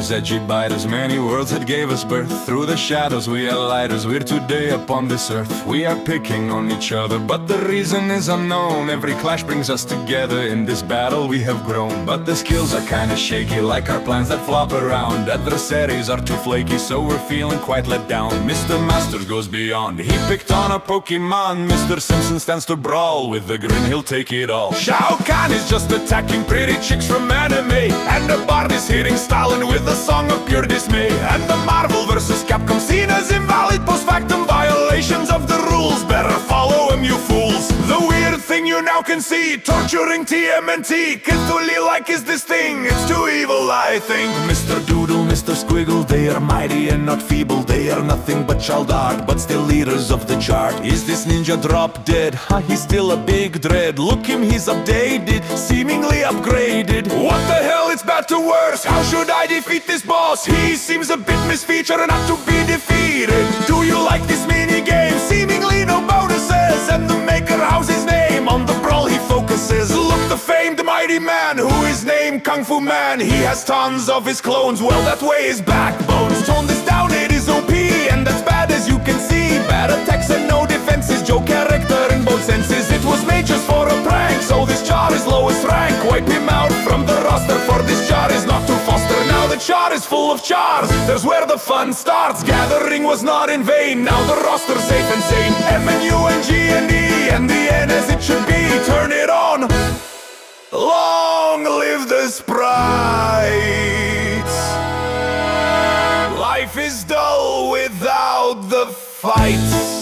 fighters, edgy biters, many worlds that gave us birth. Through the shadows we are lighters, we're today upon this earth. We are picking on each other, but the reason is unknown. Every clash brings us together, in this battle we have grown. But the skills are kinda shaky, like our plans that flop around. Adversaries are too flaky, so we're feeling quite let down. Mr. Masters goes beyond, he picked on a Pokemon. Mr. Simpson stands to brawl, with a grin he'll take it all. Shao Kahn is just attacking pretty chicks from anime, and the Bard is hitting Stalin with a song of pure dismay. And the Marvel vs. Capcom scene as invalid post-factum violations of the rules. Better follow him, you fools. The weird thing you now can see, torturing TMNT. Kids totally like is this thing, it's too evil I think. Mr. Doodle, Mr. Squiggle, they are mighty and not feeble. They are nothing but child art, but still leaders of the chart. Is this ninja drop dead? Ha, he's still a big dread. Look him, he's updated, seemingly upgraded. What the hell, it's bad to worse. How should I defeat this boss? He seems a bit misfeatured and not to be defeated. Do you like this minigame? Seemingly no bonuses, and the maker, how's his name? On the brawl he focuses. Look, the famed mighty man, who is named Kung Fu Man. He has tons of his clones, well that way his backbones. Tone this down, it is OP, and that's bad as you can see. Bad attacks and no defenses, Joe character in both senses. It was made just for a prank, so this char is lowest rank. Wipe him out from the roster, for this char is not to foster. Now the char is full of chars, there's where the fun starts. Gathering was not in vain, now the roster's safe and sane. M and U and G and E, and the N as it should be. Turn it on, long live the sprites. Life is dull without the fights.